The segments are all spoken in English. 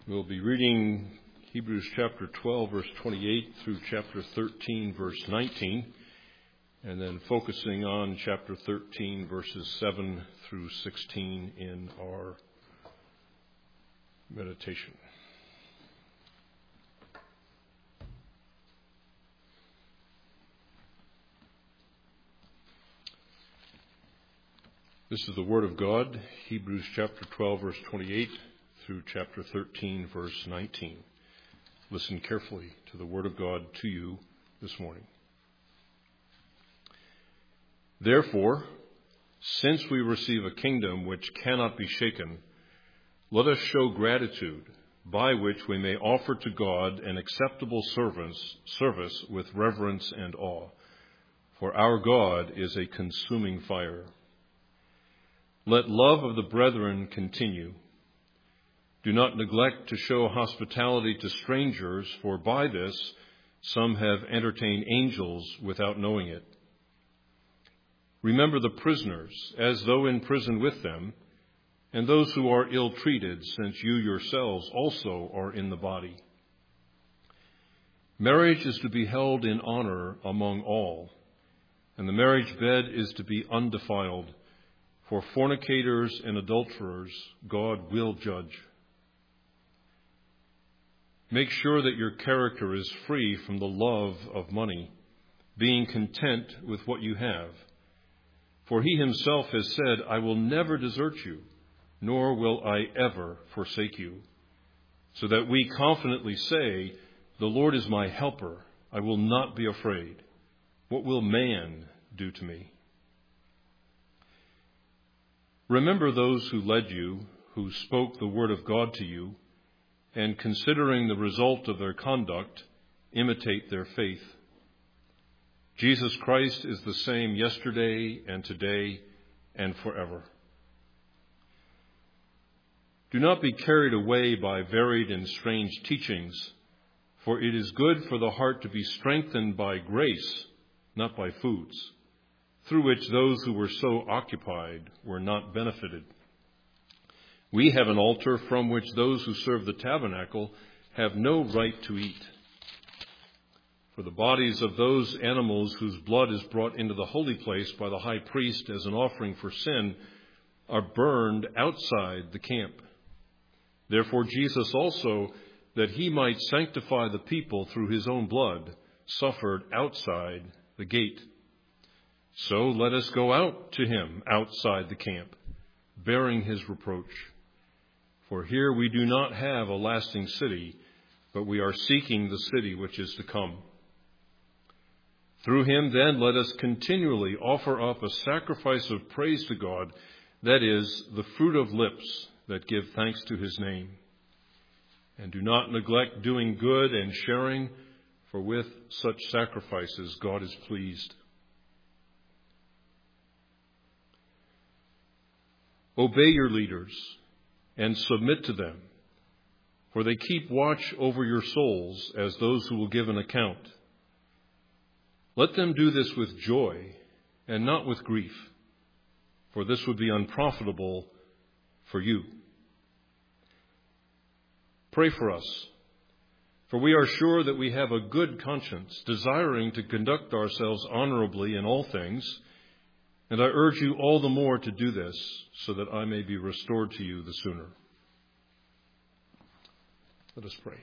We'll be reading Hebrews chapter 12, verse 28 through chapter 13, verse 19, and then focusing on chapter 13, verses 7 through 16 in our meditation. This is the Word of God, Hebrews chapter 12, verse 28 through chapter 13, verse 19. Listen carefully to the Word of God to you this morning. Therefore, since we receive a kingdom which cannot be shaken, let us show gratitude, by which we may offer to God an acceptable service with reverence and awe. For our God is a consuming fire. Let love of the brethren continue. Do not neglect to show hospitality to strangers, for by this some have entertained angels without knowing it. Remember the prisoners, as though in prison with them, and those who are ill-treated, since you yourselves also are in the body. Marriage is to be held in honor among all, and the marriage bed is to be undefiled, for fornicators and adulterers God will judge. Make sure that your character is free from the love of money, being content with what you have. For he himself has said, I will never desert you, nor will I ever forsake you. So that we confidently say, the Lord is my helper. I will not be afraid. What will man do to me? Remember those who led you, who spoke the word of God to you, and considering the result of their conduct, imitate their faith. Jesus Christ is the same yesterday and today and forever. Do not be carried away by varied and strange teachings, for it is good for the heart to be strengthened by grace, not by foods, through which those who were so occupied were not benefited. We have an altar from which those who serve the tabernacle have no right to eat. For the bodies of those animals whose blood is brought into the holy place by the high priest as an offering for sin are burned outside the camp. Therefore Jesus also, that he might sanctify the people through his own blood, suffered outside the gate. So let us go out to him outside the camp, bearing his reproach. For here we do not have a lasting city, but we are seeking the city which is to come. Through him, then, let us continually offer up a sacrifice of praise to God, that is, the fruit of lips that give thanks to his name. And do not neglect doing good and sharing, for with such sacrifices God is pleased. Obey your leaders and submit to them, for they keep watch over your souls as those who will give an account. Let them do this with joy and not with grief, for this would be unprofitable for you. Pray for us, for we are sure that we have a good conscience, desiring to conduct ourselves honorably in all things. And I urge you all the more to do this, so that I may be restored to you the sooner. Let us pray.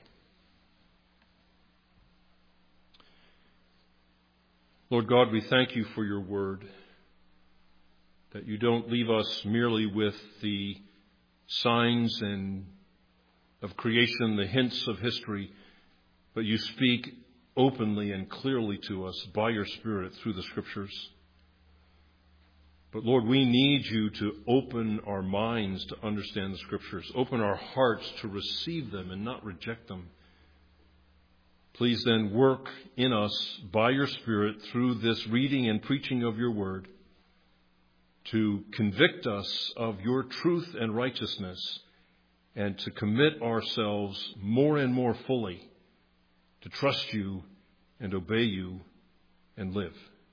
Lord God, we thank you for your word, that you don't leave us merely with the signs and of creation, the hints of history, but you speak openly and clearly to us by your Spirit through the Scriptures. But Lord, we need you to open our minds to understand the Scriptures, open our hearts to receive them and not reject them. Please then work in us by your Spirit through this reading and preaching of your word to convict us of your truth and righteousness, and to commit ourselves more and more fully to trust you and obey you and live.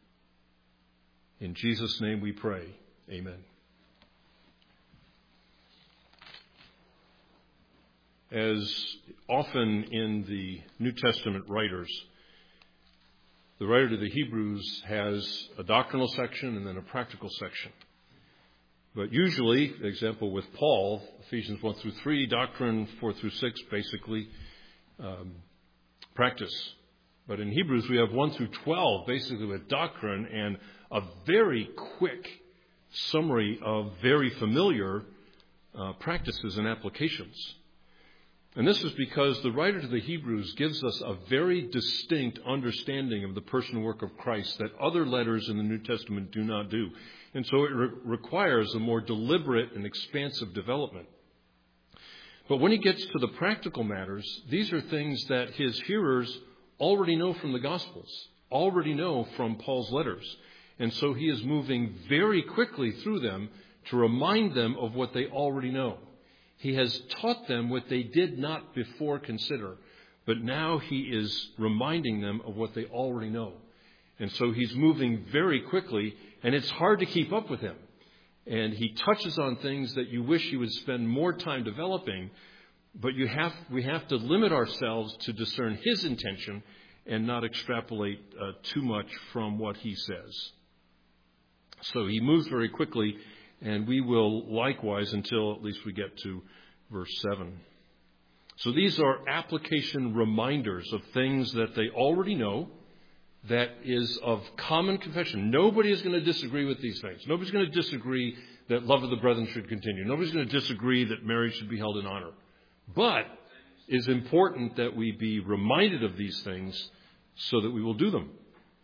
In Jesus' name we pray. Amen. as often in the New Testament writers, the writer to the Hebrews has a doctrinal section and then a practical section. But usually, for example, with Paul, Ephesians 1 through 3, doctrine, 4 through 6, basically practice. But in Hebrews, we have 1 through 12, basically with doctrine and a very quick summary of very familiar practices and applications. And this is because the writer to the Hebrews gives us a very distinct understanding of the person and work of Christ that other letters in the New Testament do not do. And so it requires a more deliberate and expansive development. But when he gets to the practical matters, these are things that his hearers already know from the Gospels, already know from Paul's letters. And so he is moving very quickly through them to remind them of what they already know. He has taught them what they did not before consider, but now he is reminding them of what they already know. And so he's moving very quickly, and it's hard to keep up with him. And he touches on things that you wish he would spend more time developing, but we have to limit ourselves to discern his intention and not extrapolate too much from what he says. So he moves very quickly, and we will likewise until at least we get to verse 7. So these are application reminders of things that they already know, that is of common confession. Nobody is going to disagree with these things. Nobody's going to disagree that love of the brethren should continue. Nobody's going to disagree that marriage should be held in honor. But it's important that we be reminded of these things so that we will do them.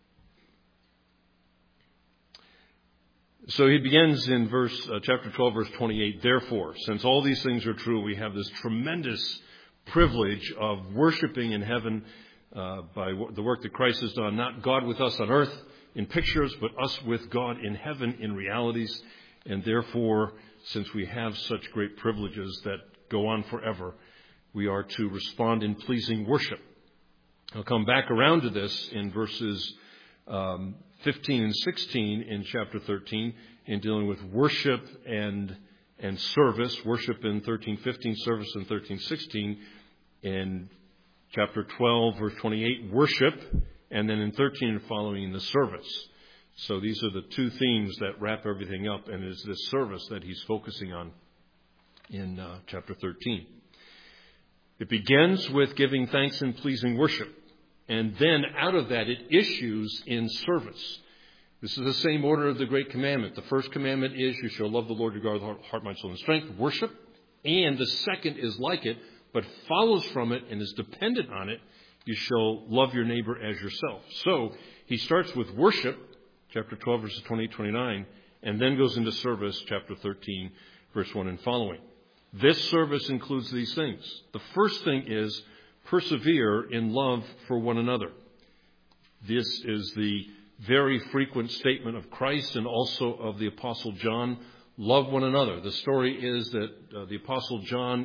So he begins in chapter 12, verse 28. Therefore, since all these things are true, we have this tremendous privilege of worshiping in heaven by the work that Christ has done. Not God with us on earth in pictures, but us with God in heaven in realities. And therefore, since we have such great privileges that go on forever, we are to respond in pleasing worship. I'll come back around to this in verses 15 and 16 in chapter 13 in dealing with worship and service. Worship in 13:15, service in 13:16. In chapter 12, verse 28, worship, and then in 13 and following, the service. So these are the two themes that wrap everything up, and it's this service that he's focusing on in chapter 13. It begins with giving thanks and pleasing worship. And then out of that, it issues in service. This is the same order of the great commandment. The first commandment is you shall love the Lord your God with heart, mind, soul, and strength, worship. And the second is like it, but follows from it and is dependent on it. You shall love your neighbor as yourself. So he starts with worship, chapter 12, verses 28, 29, and then goes into service, chapter 13, verse 1 and following. This service includes these things. The first thing is persevere in love for one another. This is the very frequent statement of Christ and also of the Apostle John. Love one another. The story is that the Apostle John,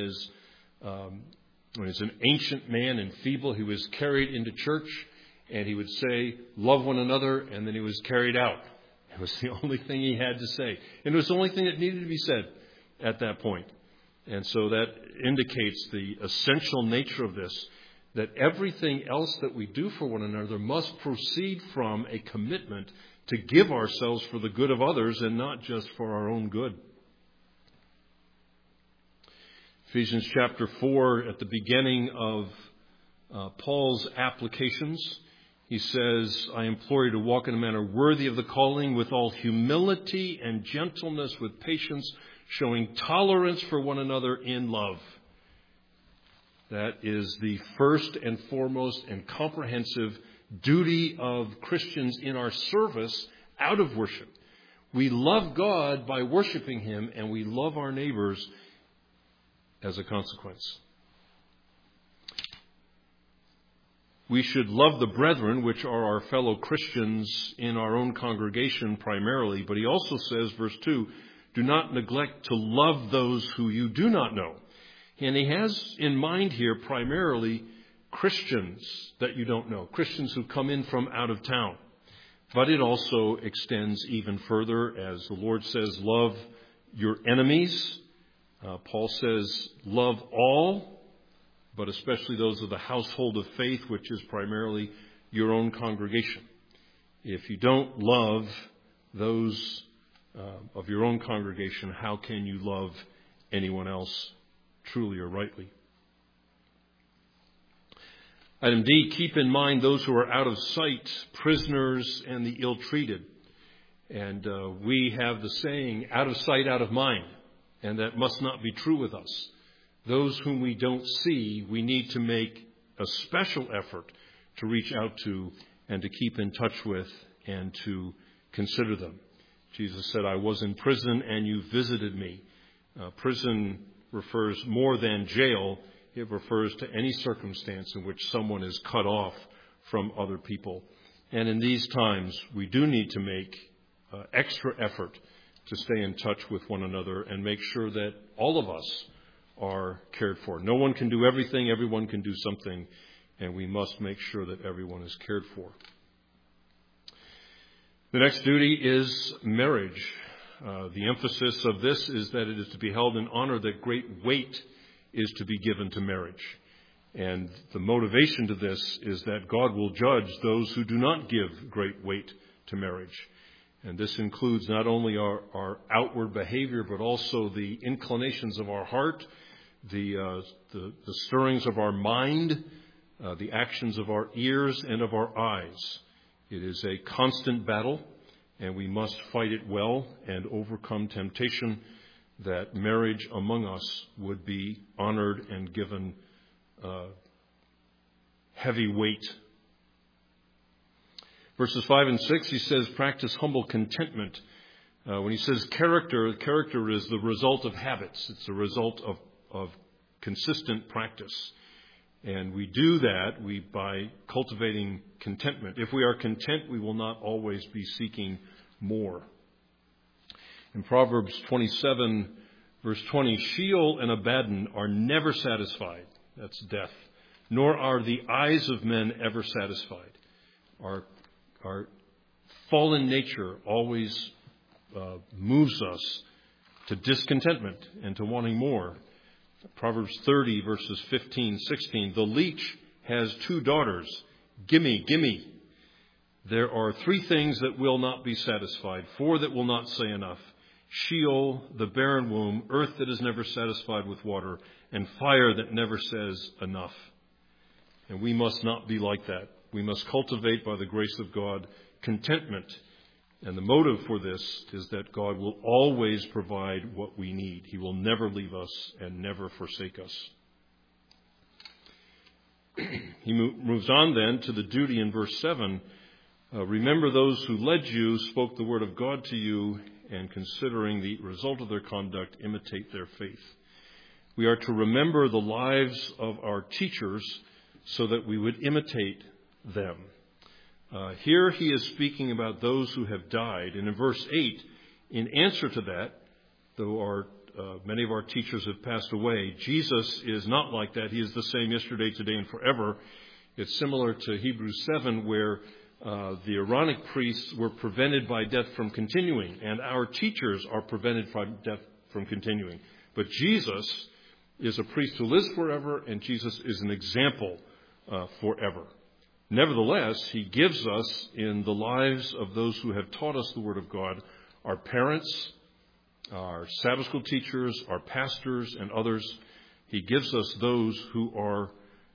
when he's an ancient man and feeble, he was carried into church, and he would say, love one another, and then he was carried out. It was the only thing he had to say. And it was the only thing that needed to be said at that point. And so that indicates the essential nature of this, that everything else that we do for one another must proceed from a commitment to give ourselves for the good of others and not just for our own good. Ephesians chapter 4, at the beginning of Paul's applications, he says, I implore you to walk in a manner worthy of the calling, with all humility and gentleness, with patience, showing tolerance for one another in love. That is the first and foremost and comprehensive duty of Christians in our service out of worship. We love God by worshiping Him, and we love our neighbors as a consequence. We should love the brethren, which are our fellow Christians in our own congregation primarily. But he also says, verse 2, do not neglect to love those who you do not know. And he has in mind here primarily Christians that you don't know, Christians who come in from out of town. But it also extends even further, as the Lord says, love your enemies. Paul says, love all but especially those of the household of faith, which is primarily your own congregation. If you don't love those of your own congregation, how can you love anyone else truly or rightly? Item D, keep in mind those who are out of sight, prisoners, and the ill-treated. And we have the saying, out of sight, out of mind. And that must not be true with us. Those whom we don't see, we need to make a special effort to reach out to and to keep in touch with and to consider them. Jesus said, I was in prison and you visited me. Prison refers more than jail. It refers to any circumstance in which someone is cut off from other people. And in these times, we do need to make extra effort to stay in touch with one another and make sure that all of us are cared for. No one can do everything. Everyone can do something. And we must make sure that everyone is cared for. The next duty is marriage. The emphasis of this is that it is to be held in honor, that great weight is to be given to marriage. And the motivation to this is that God will judge those who do not give great weight to marriage. And this includes not only our outward behavior, but also the inclinations of our heart, the stirrings of our mind, the actions of our ears and of our eyes. It is a constant battle, and we must fight it well and overcome temptation, that marriage among us would be honored and given heavy weight. Verses 5 and 6, he says, practice humble contentment. When he says character is the result of habits. It's the result of consistent practice. And we do that by cultivating contentment. If we are content, we will not always be seeking more. In Proverbs 27, verse 20, Sheol and Abaddon are never satisfied. That's death. Nor are the eyes of men ever satisfied. Our fallen nature always moves us to discontentment and to wanting more. Proverbs 30, verses 15, 16. The leech has 2 daughters. Gimme, gimme. There are 3 things that will not be satisfied, 4 that will not say enough. Sheol, the barren womb, earth that is never satisfied with water, and fire that never says enough. And we must not be like that. We must cultivate, by the grace of God, contentment. And the motive for this is that God will always provide what we need. He will never leave us and never forsake us. He moves on then to the duty in verse 7. Remember those who led you, spoke the word of God to you, and considering the result of their conduct, imitate their faith. We are to remember the lives of our teachers so that we would imitate them. Here he is speaking about those who have died. And in verse 8, in answer to that, though many of our teachers have passed away, Jesus is not like that. He is the same yesterday, today, and forever. It's similar to Hebrews 7, where the Aaronic priests were prevented by death from continuing, and our teachers are prevented from death from continuing. But Jesus is a priest who lives forever, and Jesus is an example forever. Nevertheless, he gives us, in the lives of those who have taught us the Word of God, our parents, our Sabbath school teachers, our pastors, and others, he gives us those who are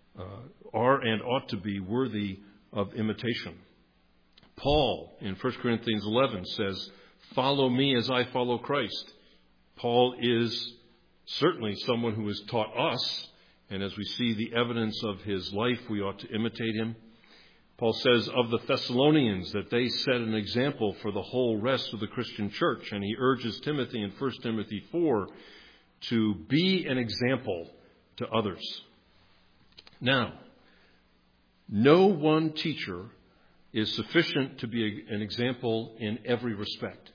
and ought to be worthy of imitation. Paul, in 1 Corinthians 11, says, follow me as I follow Christ. Paul is certainly someone who has taught us, and as we see the evidence of his life, we ought to imitate him. Paul says of the Thessalonians that they set an example for the whole rest of the Christian church, and he urges Timothy in 1 Timothy 4 to be an example to others. Now, no one teacher is sufficient to be an example in every respect.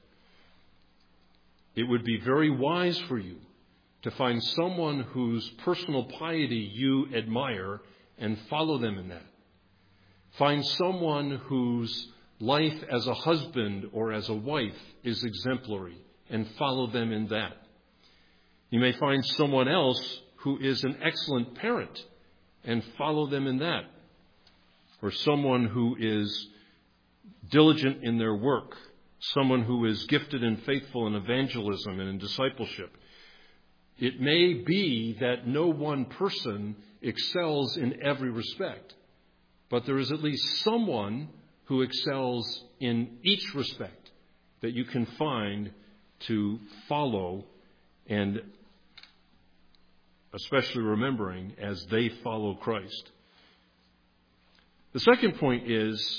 It would be very wise for you to find someone whose personal piety you admire and follow them in that. Find someone whose life as a husband or as a wife is exemplary and follow them in that. You may find someone else who is an excellent parent and follow them in that. Or someone who is diligent in their work, someone who is gifted and faithful in evangelism and in discipleship. It may be that no one person excels in every respect, but there is at least someone who excels in each respect that you can find to follow, and especially remembering as they follow Christ. The second point is,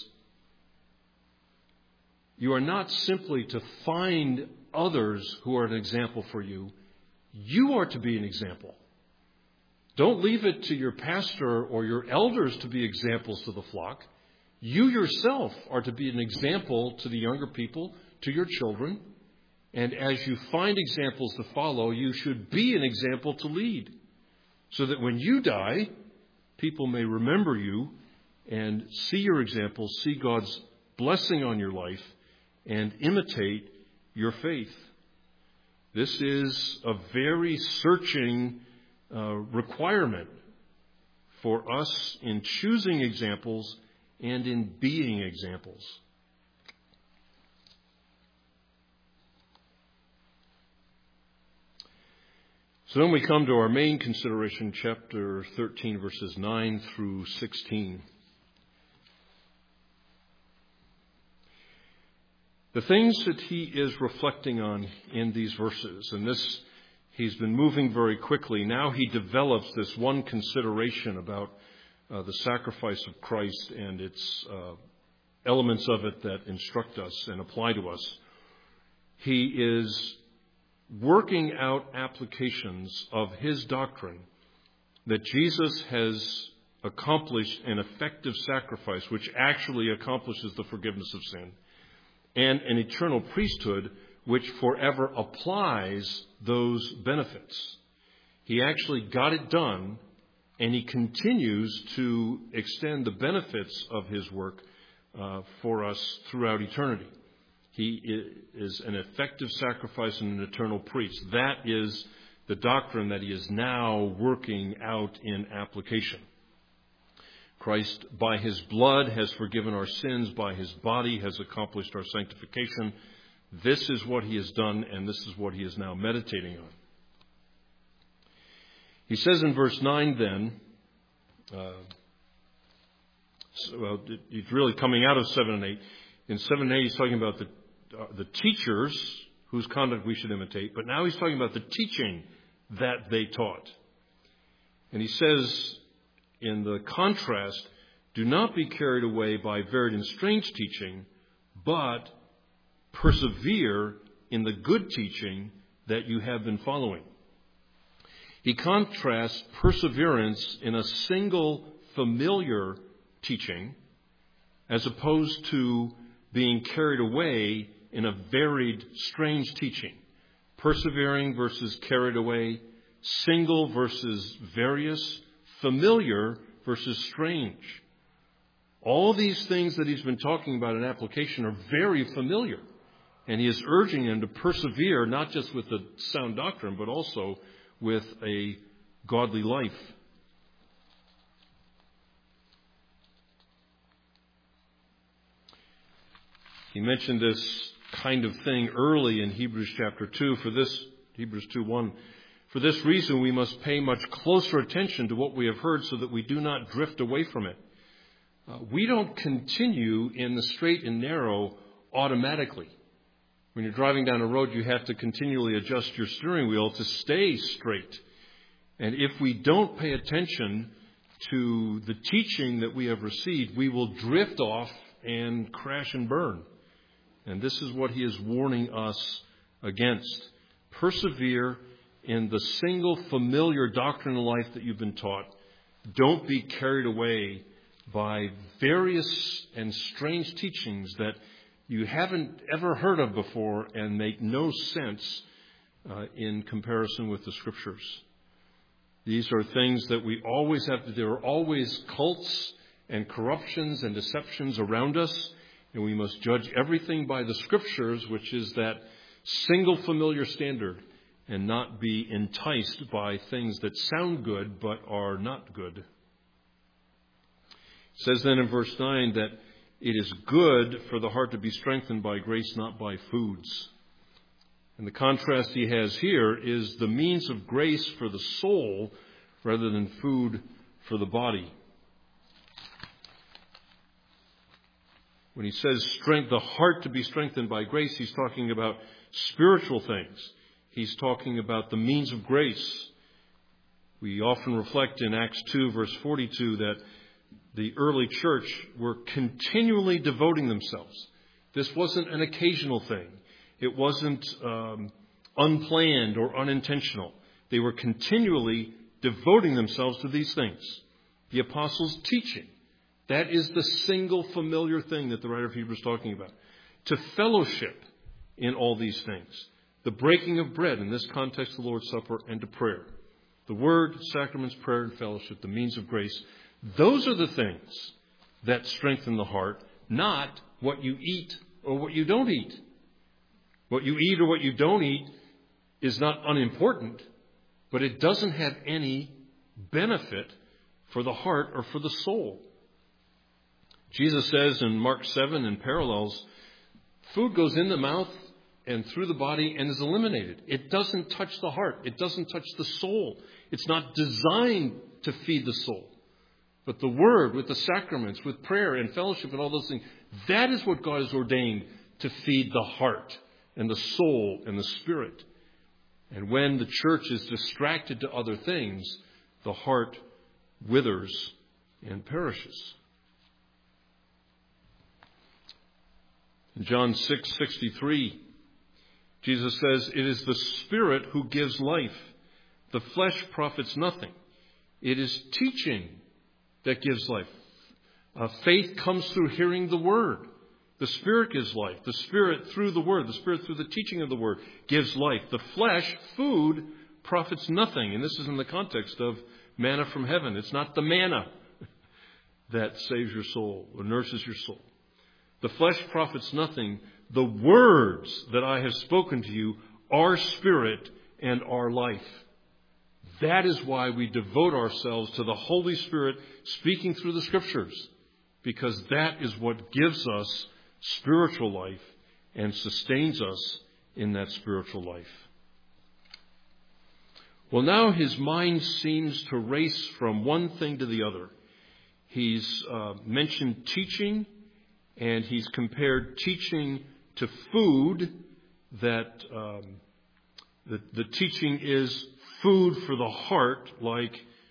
you are not simply to find others who are an example for you. You are to be an example. Don't leave it to your pastor or your elders to be examples to the flock. You yourself are to be an example to the younger people, to your children. And as you find examples to follow, you should be an example to lead, so that when you die, people may remember you and see your example, see God's blessing on your life, and imitate your faith. This is a very searching requirement for us in choosing examples and in being examples. So then we come to our main consideration, chapter 13, verses 9 through 16. The things that he is reflecting on in these verses, and this, he's been moving very quickly. Now he develops this one consideration about the sacrifice of Christ and its elements of it that instruct us and apply to us. He is working out applications of his doctrine that Jesus has accomplished an effective sacrifice, which actually accomplishes the forgiveness of sin, and an eternal priesthood which forever applies those benefits. He actually got it done, and he continues to extend the benefits of his work for us throughout eternity. He is an effective sacrifice and an eternal priest. That is the doctrine that he is now working out in application. Christ, by his blood, has forgiven our sins. By his body, has accomplished our sanctification. This is what he has done, and this is what he is now meditating on. He says in verse 9 then, he's really coming out of 7 and 8. In 7 and 8, he's talking about the teachers whose conduct we should imitate, but now he's talking about the teaching that they taught. And he says, in the contrast, do not be carried away by varied and strange teaching, but persevere in the good teaching that you have been following. He contrasts perseverance in a single familiar teaching as opposed to being carried away in a varied, strange teaching. Persevering versus carried away, single versus various, familiar versus strange. All these things that he's been talking about in application are very familiar. And he is urging them to persevere, not just with the sound doctrine, but also with a godly life. He mentioned this kind of thing early in Hebrews chapter 2. Hebrews 2:1. For this reason, we must pay much closer attention to what we have heard so that we do not drift away from it. We don't continue in the straight and narrow automatically. When you're driving down a road, you have to continually adjust your steering wheel to stay straight. And if we don't pay attention to the teaching that we have received, we will drift off and crash and burn. And this is what he is warning us against. Persevere in the single familiar doctrine of life that you've been taught. Don't be carried away by various and strange teachings that you haven't ever heard of before and make no sense in comparison with the Scriptures. These are things that we always have to do. There are always cults and corruptions and deceptions around us, and we must judge everything by the Scriptures, which is that single familiar standard, and not be enticed by things that sound good but are not good. It says then in verse 9 that it is good for the heart to be strengthened by grace, not by foods. And the contrast he has here is the means of grace for the soul rather than food for the body. When he says the heart to be strengthened by grace, he's talking about spiritual things. He's talking about the means of grace. We often reflect in Acts 2, verse 42, that the early church were continually devoting themselves. This wasn't an occasional thing. It wasn't unplanned or unintentional. They were continually devoting themselves to these things. The apostles' teaching. That is the single familiar thing that the writer of Hebrews is talking about. To fellowship in all these things. The breaking of bread, in this context, the Lord's Supper, and to prayer. The Word, sacraments, prayer, and fellowship, the means of grace. Those are the things that strengthen the heart, not what you eat or what you don't eat. What you eat or what you don't eat is not unimportant, but it doesn't have any benefit for the heart or for the soul. Jesus says in Mark 7 and parallels, food goes in the mouth and through the body and is eliminated. It doesn't touch the heart. It doesn't touch the soul. It's not designed to feed the soul. But the Word, with the sacraments, with prayer and fellowship and all those things, that is what God has ordained to feed the heart and the soul and the spirit. And when the church is distracted to other things, the heart withers and perishes. In John 6:63, Jesus says, "It is the Spirit who gives life. The flesh profits nothing. It is teaching that gives life." Faith comes through hearing the Word. The Spirit gives life. The Spirit through the Word, the Spirit through the teaching of the Word gives life. The flesh, food, profits nothing. And this is in the context of manna from heaven. It's not the manna that saves your soul or nurses your soul. The flesh profits nothing. The words that I have spoken to you are spirit and are life. That is why we devote ourselves to the Holy Spirit speaking through the Scriptures, because that is what gives us spiritual life and sustains us in that spiritual life. Well, now his mind seems to race from one thing to the other. He's mentioned teaching, and he's compared teaching to food, that the teaching is food for the heart, like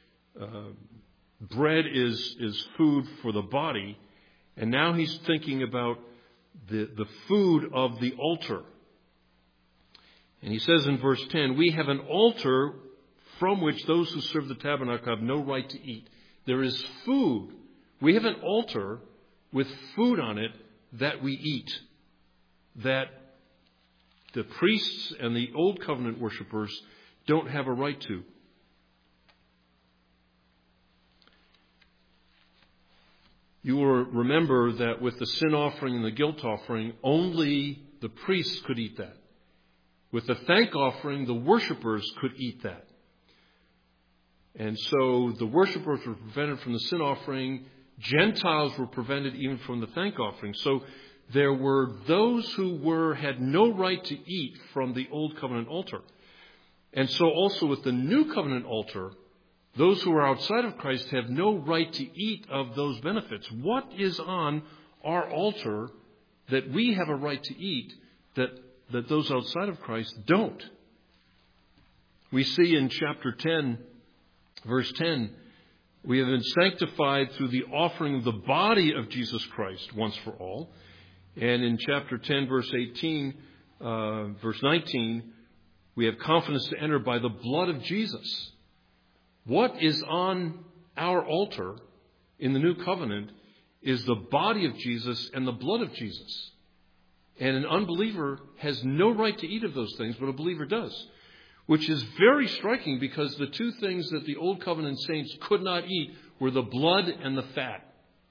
bread is food for the body. And now he's thinking about the food of the altar. And he says in verse 10, "We have an altar from which those who serve the tabernacle have no right to eat." There is food. We have an altar with food on it that we eat, that the priests and the Old Covenant worshipers don't have a right to. You will remember that with the sin offering and the guilt offering, only the priests could eat that. With the thank offering, the worshipers could eat that. And so the worshipers were prevented from the sin offering. Gentiles were prevented even from the thank offering. So there were those who had no right to eat from the Old Covenant altar. And so also with the New Covenant altar, those who are outside of Christ have no right to eat of those benefits. What is on our altar that we have a right to eat that those outside of Christ don't? We see in chapter 10, verse 10, we have been sanctified through the offering of the body of Jesus Christ once for all. And in chapter 10, verse 19, we have confidence to enter by the blood of Jesus. What is on our altar in the new covenant is the body of Jesus and the blood of Jesus. And an unbeliever has no right to eat of those things, but a believer does. Which is very striking, because the two things that the Old Covenant saints could not eat were the blood and the fat.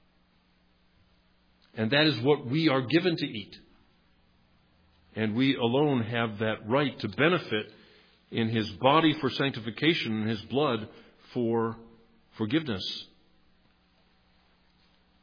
And that is what we are given to eat. And we alone have that right to benefit in his body for sanctification and his blood for forgiveness.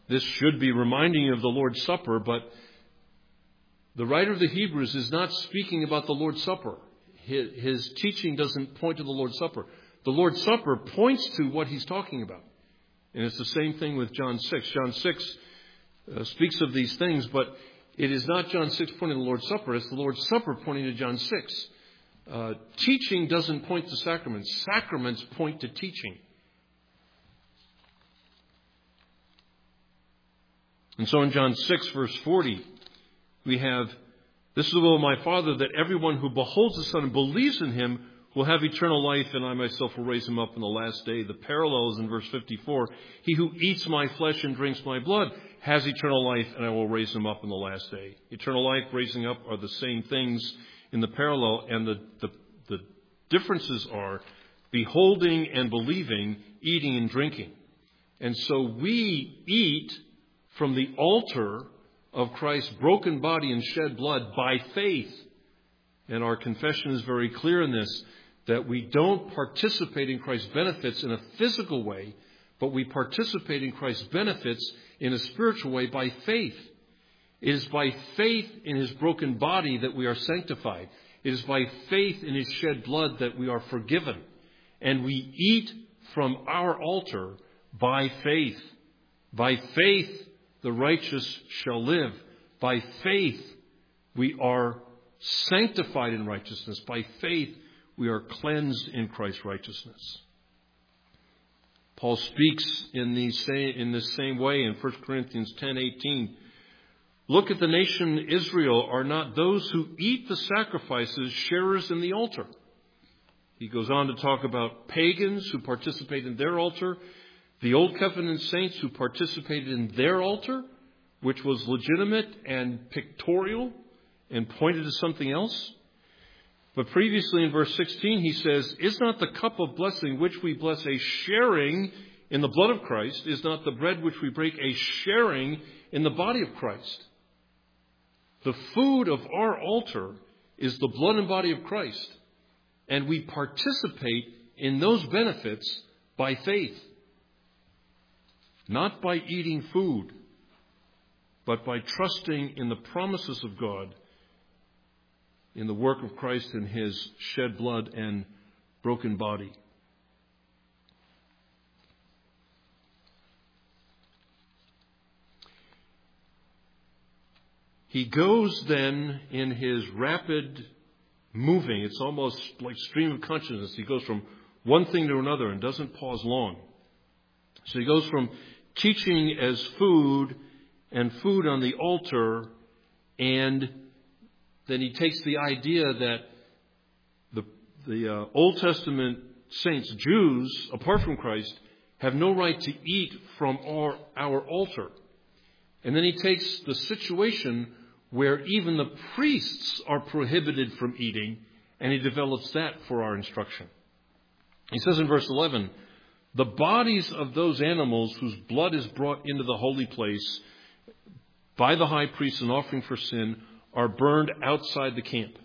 this should be reminding of the Lord's Supper, but the writer of the Hebrews is not speaking about the Lord's Supper. His teaching doesn't point to the Lord's Supper. The Lord's Supper points to what he's talking about. And it's the same thing with John 6. John 6 speaks of these things, but it is not John 6 pointing to the Lord's Supper. It's the Lord's Supper pointing to John 6. Teaching doesn't point to sacraments. Sacraments point to teaching. And so in John 6, verse 40, we have, "This is the will of my Father, that everyone who beholds the Son and believes in him will have eternal life, and I myself will raise him up in the last day." The parallel is in verse 54. "He who eats my flesh and drinks my blood has eternal life, and I will raise him up in the last day." Eternal life, raising up are the same things in the parallel, and the differences are beholding and believing, eating and drinking. And so we eat from the altar of Christ's broken body and shed blood by faith. And our confession is very clear in this, that we don't participate in Christ's benefits in a physical way, but we participate in Christ's benefits in a spiritual way by faith. It is by faith in his broken body that we are sanctified. It is by faith in his shed blood that we are forgiven. And we eat from our altar by faith. By faith, the righteous shall live. By faith, we are sanctified in righteousness. By faith, we are cleansed in Christ's righteousness. Paul speaks in this same way in 1 Corinthians 10:18. "Look at the nation Israel. Are not those who eat the sacrifices sharers in the altar?" He goes on to talk about pagans who participate in their altar, the Old Covenant saints who participated in their altar, which was legitimate and pictorial and pointed to something else. But previously in verse 16 he says, "Is not the cup of blessing which we bless a sharing in the blood of Christ? Is not the bread which we break a sharing in the body of Christ?" The food of our altar is the blood and body of Christ. And we participate in those benefits by faith. Not by eating food, but by trusting in the promises of God, in the work of Christ and his shed blood and broken body. He goes then in his rapid moving. It's almost like stream of consciousness. He goes from one thing to another and doesn't pause long. So he goes from teaching as food and food on the altar, and then he takes the idea that the Old Testament saints, Jews, apart from Christ, have no right to eat from our altar. And then he takes the situation where even the priests are prohibited from eating, and he develops that for our instruction. He says in verse 11, "The bodies of those animals whose blood is brought into the holy place by the high priest in offering for sin are burned outside the camp."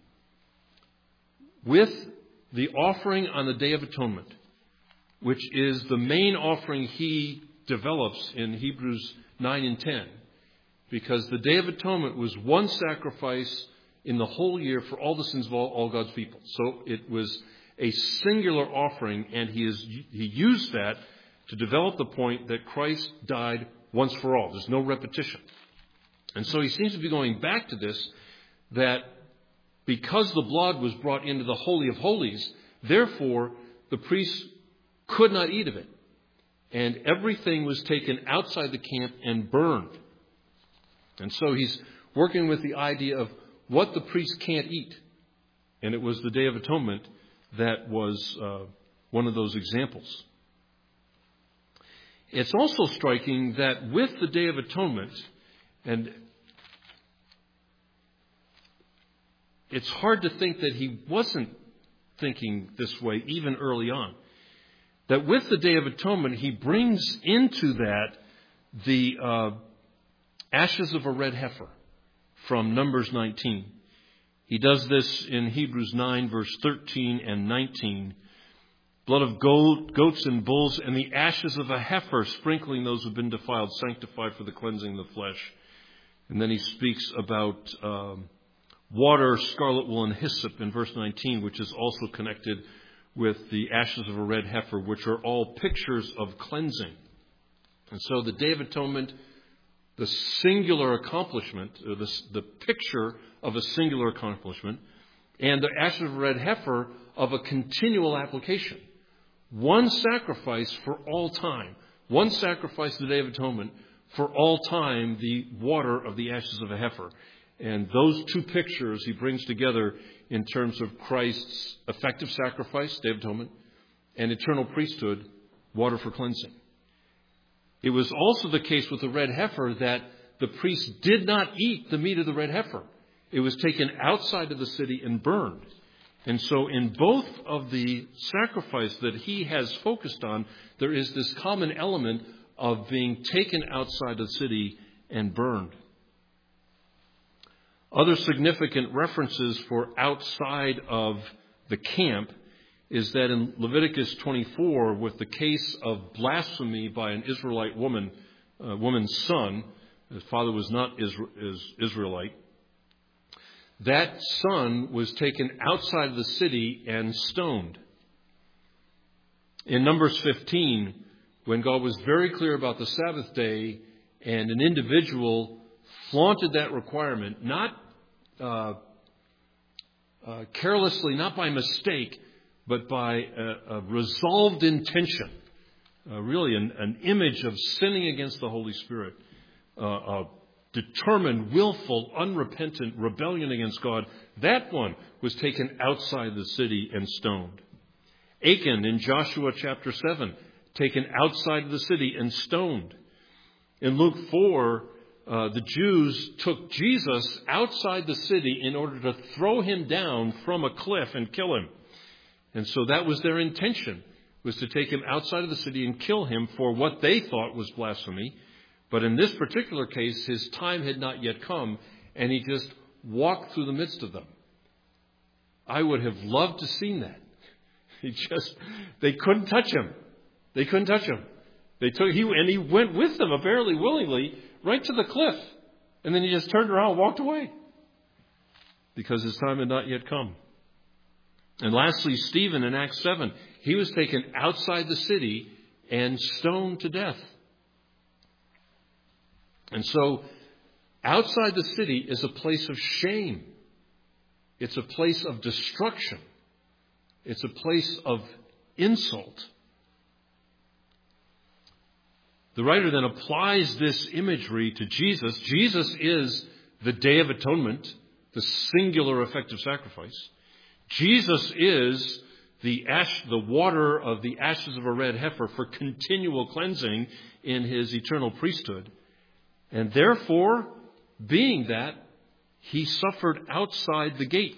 With the offering on the Day of Atonement, which is the main offering he develops in Hebrews 9 and 10, because the Day of Atonement was one sacrifice in the whole year for all the sins of all God's people. So it was a singular offering, and he used that to develop the point that Christ died once for all. There's no repetition. And so he seems to be going back to this, that because the blood was brought into the Holy of Holies, therefore the priests could not eat of it. And everything was taken outside the camp and burned. And so he's working with the idea of what the priests can't eat. And it was the Day of Atonement that was one of those examples. It's also striking that with the Day of Atonement, and it's hard to think that he wasn't thinking this way even early on, that with the Day of Atonement, he brings into that the ashes of a red heifer from Numbers 19. He does this in Hebrews 9, verse 13 and 19. blood of goats and bulls, and the ashes of a heifer, sprinkling those who have been defiled, sanctified for the cleansing of the flesh. And then he speaks about water, scarlet wool, and hyssop in verse 19, which is also connected with the ashes of a red heifer, which are all pictures of cleansing. And so the Day of Atonement, the singular accomplishment, or the picture of a singular accomplishment, and the ashes of a red heifer of a continual application. One sacrifice for all time. One sacrifice, the Day of Atonement, for all time, the water of the ashes of a heifer. And those two pictures he brings together in terms of Christ's effective sacrifice, Day of Atonement, and eternal priesthood, water for cleansing. It was also the case with the red heifer that the priest did not eat the meat of the red heifer. It was taken outside of the city and burned. And so in both of the sacrifice that he has focused on, there is this common element of being taken outside the city and burned. Other significant references for outside of the camp is that in Leviticus 24, with the case of blasphemy by an Israelite woman's son, his father was not Israelite, that son was taken outside of the city and stoned. In Numbers 15, when God was very clear about the Sabbath day and an individual flaunted that requirement, not carelessly, not by mistake, but by a resolved intention, really an image of sinning against the Holy Spirit, a determined, willful, unrepentant rebellion against God, that one was taken outside the city and stoned. Achan in Joshua chapter 7, taken outside of the city and stoned. In Luke 4, the Jews took Jesus outside the city in order to throw him down from a cliff and kill him. And so that was their intention, was to take him outside of the city and kill him for what they thought was blasphemy. But in this particular case, his time had not yet come, and he just walked through the midst of them. I would have loved to have seen that. They couldn't touch him. They couldn't touch him. And he went with them, apparently willingly, right to the cliff. And then he just turned around and walked away. Because his time had not yet come. And lastly, Stephen in Acts 7, he was taken outside the city and stoned to death. And so, outside the city is a place of shame. It's a place of destruction. It's a place of insult. The writer then applies this imagery to Jesus. Jesus is the Day of Atonement, the singular effective sacrifice. Jesus is the water of the ashes of a red heifer for continual cleansing in his eternal priesthood. And therefore, being that, he suffered outside the gate.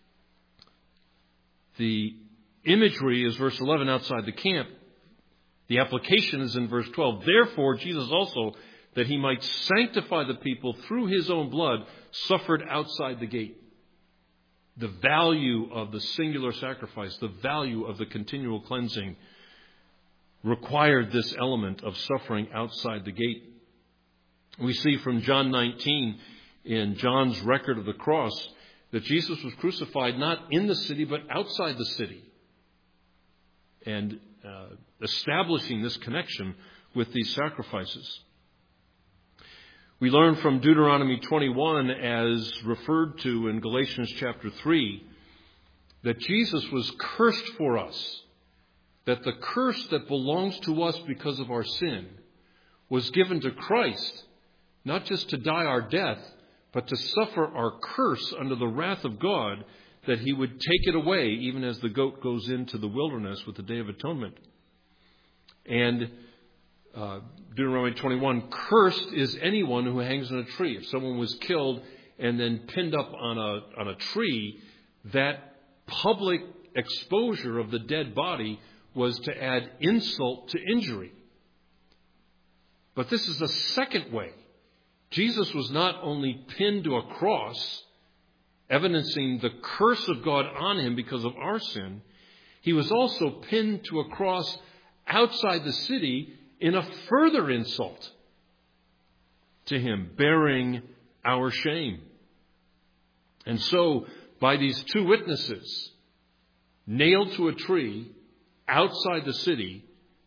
The imagery is verse 11, outside the camp. The application is in verse 12. Therefore, Jesus also, that he might sanctify the people through his own blood, suffered outside the gate. The value of the singular sacrifice, the value of the continual cleansing, required this element of suffering outside the gate. We see from John 19, in John's record of the cross, that Jesus was crucified not in the city, but outside the city. And establishing this connection with these sacrifices. We learn from Deuteronomy 21, as referred to in Galatians chapter 3, that Jesus was cursed for us, that the curse that belongs to us because of our sin was given to Christ, not just to die our death, but to suffer our curse under the wrath of God, that he would take it away, even as the goat goes into the wilderness with the Day of Atonement. And Deuteronomy 21, cursed is anyone who hangs on a tree. If someone was killed and then pinned up on a tree, that public exposure of the dead body was to add insult to injury. But this is a second way. Jesus was not only pinned to a cross, evidencing the curse of God on him because of our sin, he was also pinned to a cross outside the city in a further insult to him, bearing our shame. And so, by these two witnesses, nailed to a tree outside the city,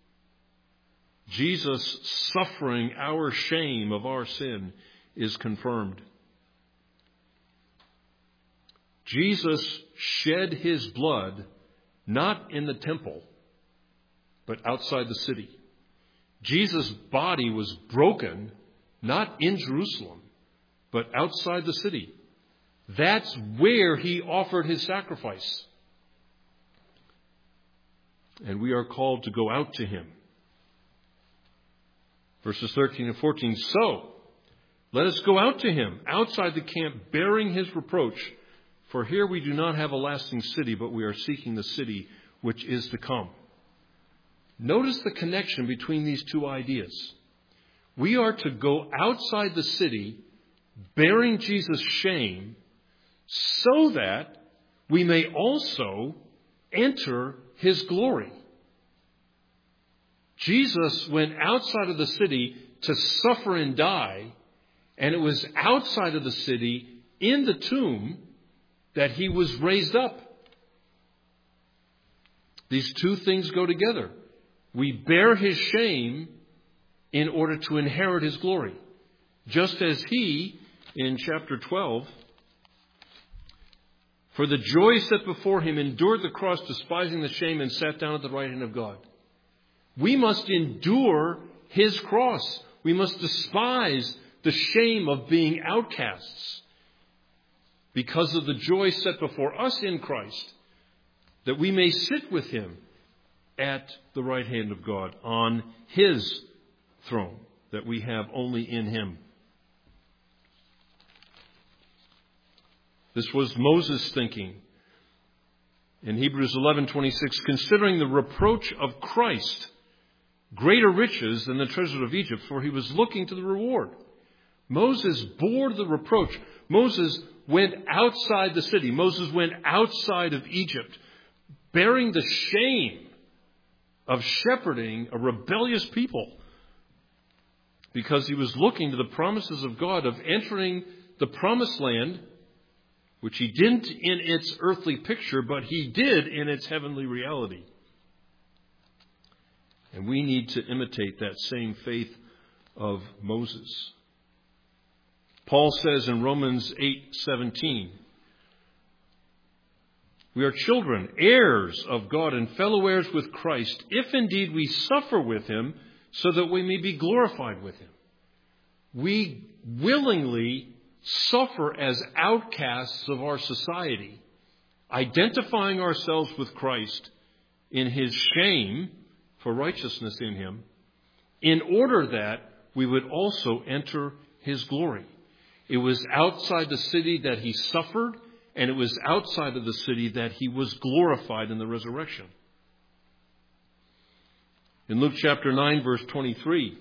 Jesus suffering our shame of our sin is confirmed. Jesus shed his blood not in the temple, but outside the city. Jesus' body was broken not in Jerusalem, but outside the city. That's where he offered his sacrifice. And we are called to go out to him. Verses 13 and 14. So, let us go out to him, outside the camp, bearing his reproach. For here we do not have a lasting city, but we are seeking the city which is to come. Notice the connection between these two ideas. We are to go outside the city, bearing Jesus' shame, so that we may also enter his glory. Jesus went outside of the city to suffer and die, and it was outside of the city, in the tomb, that he was raised up. These two things go together. We bear his shame in order to inherit his glory. Just as he, in chapter 12, for the joy set before him, endured the cross, despising the shame, and sat down at the right hand of God. We must endure his cross. We must despise the shame of being outcasts because of the joy set before us in Christ, that we may sit with him at the right hand of God on his throne that we have only in him. This was Moses' thinking. In Hebrews 11:26, considering the reproach of Christ greater riches than the treasure of Egypt, for he was looking to the reward. Moses bore the reproach. Moses went outside the city. Moses went outside of Egypt, bearing the shame of shepherding a rebellious people, because he was looking to the promises of God of entering the promised land, which he didn't in its earthly picture, but he did in its heavenly reality. And we need to imitate that same faith of Moses. Paul says in Romans 8:17, we are children, heirs of God, and fellow heirs with Christ, if indeed we suffer with him, so that we may be glorified with him. We willingly suffer as outcasts of our society, identifying ourselves with Christ in his shame for righteousness in him, in order that we would also enter his glory. It was outside the city that he suffered, and it was outside of the city that he was glorified in the resurrection. In Luke chapter 9, verse 23,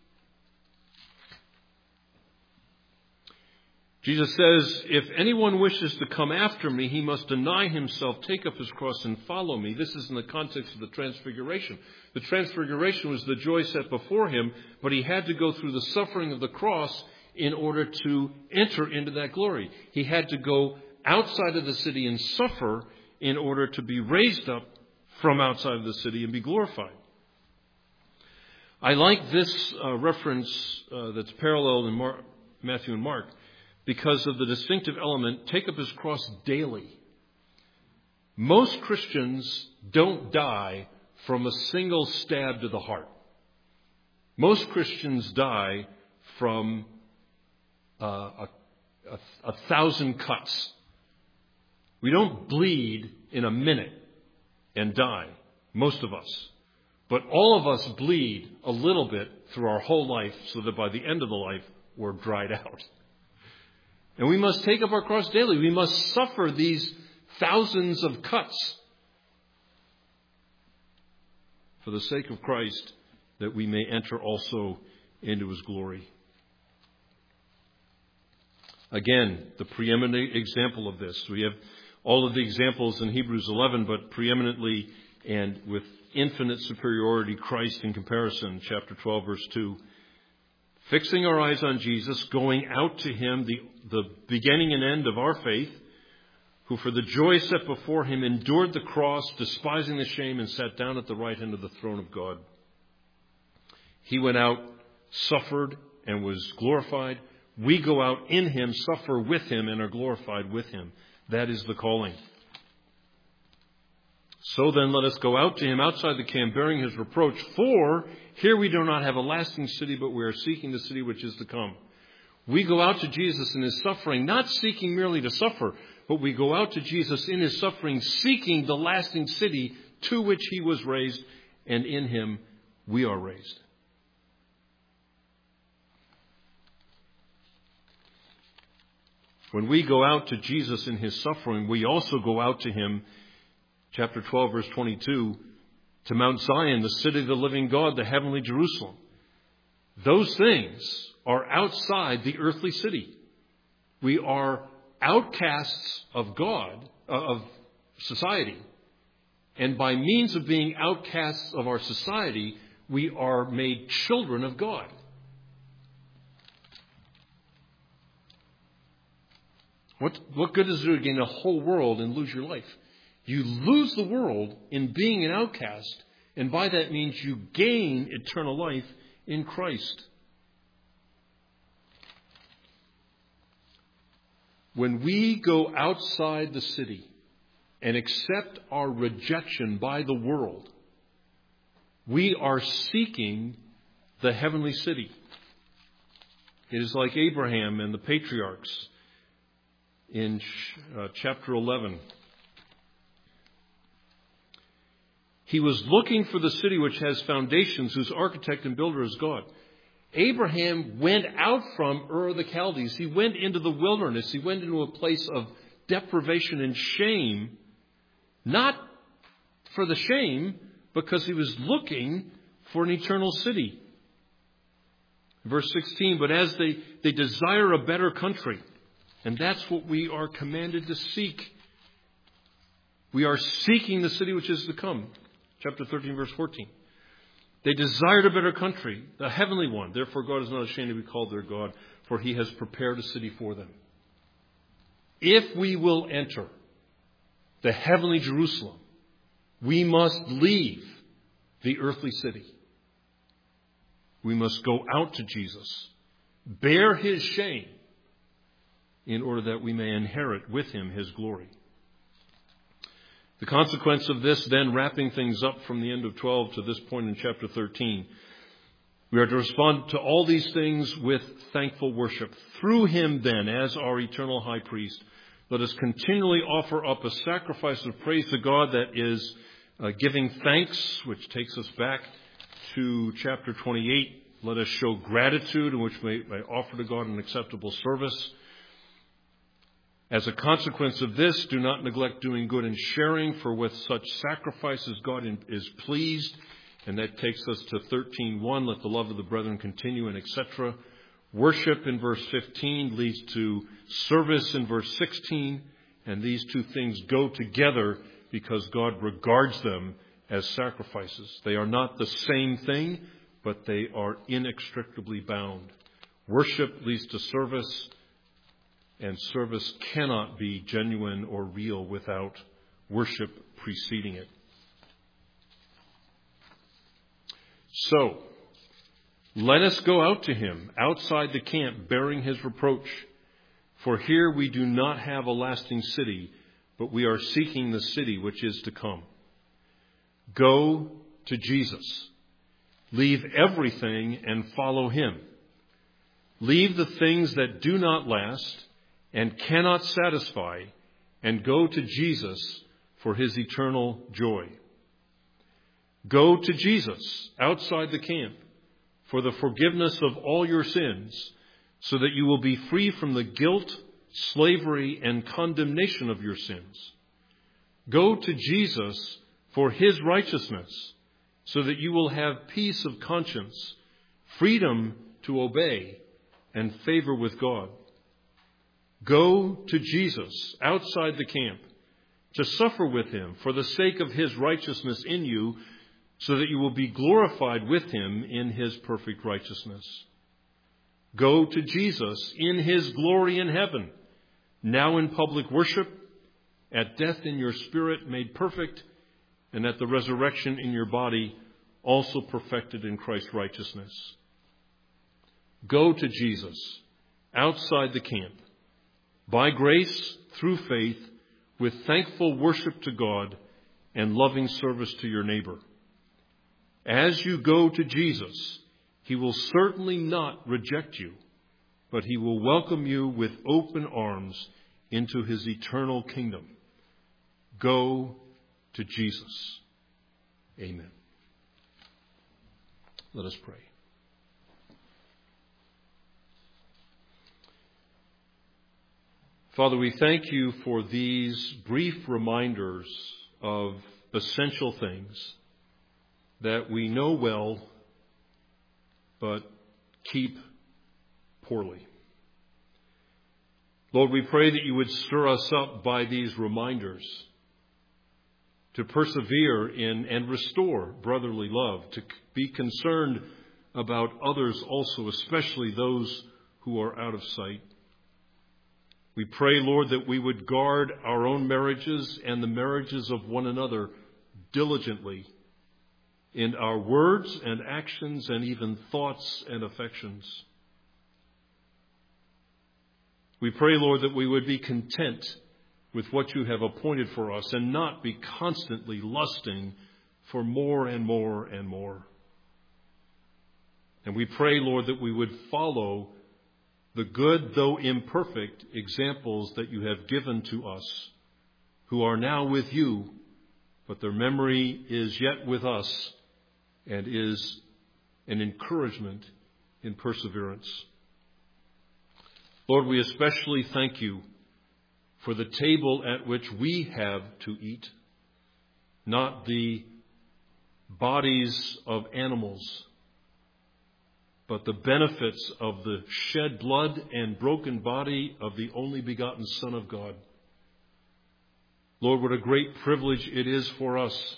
Jesus says, if anyone wishes to come after me, he must deny himself, take up his cross, and follow me. This is in the context of the Transfiguration. The Transfiguration was the joy set before him, but he had to go through the suffering of the cross in order to enter into that glory. He had to go outside of the city and suffer in order to be raised up from outside of the city and be glorified. I like this reference that's paralleled in Matthew and Mark, because of the distinctive element, take up his cross daily. Most Christians don't die from a single stab to the heart. Most Christians die from a 1,000 cuts. We don't bleed in a minute and die, most of us. But all of us bleed a little bit through our whole life, so that by the end of the life, we're dried out. And we must take up our cross daily. We must suffer these thousands of cuts for the sake of Christ, that we may enter also into his glory. Again, the preeminent example of this. We have all of the examples in Hebrews 11, but preeminently and with infinite superiority Christ in comparison, chapter 12, verse 2. Fixing our eyes on Jesus, going out to him, the beginning and end of our faith, who for the joy set before him endured the cross, despising the shame, and sat down at the right hand of the throne of God. He went out, suffered, and was glorified. We go out in him, suffer with him, and are glorified with him. That is the calling. So then let us go out to him outside the camp, bearing his reproach. For here we do not have a lasting city, but we are seeking the city which is to come. We go out to Jesus in his suffering, not seeking merely to suffer, but we go out to Jesus in his suffering, seeking the lasting city to which he was raised, and in him we are raised. When we go out to Jesus in his suffering, we also go out to him, chapter 12, verse 22, to Mount Zion, the city of the living God, the heavenly Jerusalem. Those things are outside the earthly city. We are outcasts of God, of society. And by means of being outcasts of our society, we are made children of God. What good does it do to gain the whole world and lose your life? You lose the world in being an outcast, and by that means you gain eternal life in Christ. When we go outside the city and accept our rejection by the world, we are seeking the heavenly city. It is like Abraham and the patriarchs in chapter 11. He was looking for the city which has foundations, whose architect and builder is God. Abraham went out from Ur of the Chaldees. He went into the wilderness. He went into a place of deprivation and shame, not for the shame, because he was looking for an eternal city. Verse 16, but as they desire a better country, and that's what we are commanded to seek. We are seeking the city which is to come. Chapter 13, verse 14. They desired a better country, the heavenly one. Therefore God is not ashamed to be called their God, for he has prepared a city for them. If we will enter the heavenly Jerusalem, we must leave the earthly city. We must go out to Jesus, bear his shame, in order that we may inherit with him his glory. The consequence of this, then, wrapping things up from the end of 12 to this point in chapter 13, we are to respond to all these things with thankful worship. Through him, then, as our eternal high priest, let us continually offer up a sacrifice of praise to God, that is giving thanks, which takes us back to chapter 28. Let us show gratitude, in which we may offer to God an acceptable service. As a consequence of this, do not neglect doing good and sharing, for with such sacrifices God is pleased. And that takes us to 13:1. Let the love of the brethren continue, and etc. Worship in verse 15 leads to service in verse 16. And these two things go together because God regards them as sacrifices. They are not the same thing, but they are inextricably bound. Worship leads to service, and service cannot be genuine or real without worship preceding it. So, let us go out to him outside the camp, bearing his reproach. For here we do not have a lasting city, but we are seeking the city which is to come. Go to Jesus. Leave everything and follow him. Leave the things that do not last and cannot satisfy, and go to Jesus for his eternal joy. Go to Jesus outside the camp for the forgiveness of all your sins, so that you will be free from the guilt, slavery, and condemnation of your sins. Go to Jesus for his righteousness, so that you will have peace of conscience, freedom to obey, and favor with God. Go to Jesus outside the camp to suffer with him for the sake of his righteousness in you, so that you will be glorified with him in his perfect righteousness. Go to Jesus in his glory in heaven, now in public worship, at death in your spirit made perfect, and at the resurrection in your body also perfected in Christ's righteousness. Go to Jesus outside the camp, by grace, through faith, with thankful worship to God and loving service to your neighbor. As you go to Jesus, he will certainly not reject you, but he will welcome you with open arms into his eternal kingdom. Go to Jesus. Amen. Let us pray. Father, we thank you for these brief reminders of essential things that we know well, but keep poorly. Lord, we pray that you would stir us up by these reminders to persevere in and restore brotherly love, to be concerned about others also, especially those who are out of sight. We pray, Lord, that we would guard our own marriages and the marriages of one another diligently in our words and actions and even thoughts and affections. We pray, Lord, that we would be content with what you have appointed for us and not be constantly lusting for more and more and more. And we pray, Lord, that we would follow the good, though imperfect, examples that you have given to us, who are now with you, but their memory is yet with us and is an encouragement in perseverance. Lord, we especially thank you for the table at which we have to eat, not the bodies of animals, but the benefits of the shed blood and broken body of the only begotten Son of God. Lord, what a great privilege it is for us.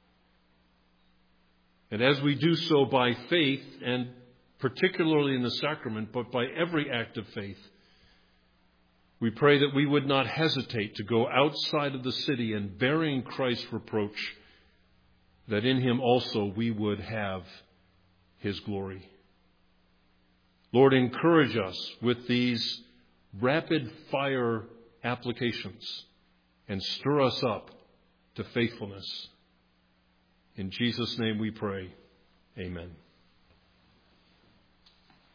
And as we do so by faith, and particularly in the sacrament, but by every act of faith, we pray that we would not hesitate to go outside of the city and bearing Christ's reproach, that in him also we would have his glory. Lord, encourage us with these rapid fire applications and stir us up to faithfulness. In Jesus' name we pray. Amen.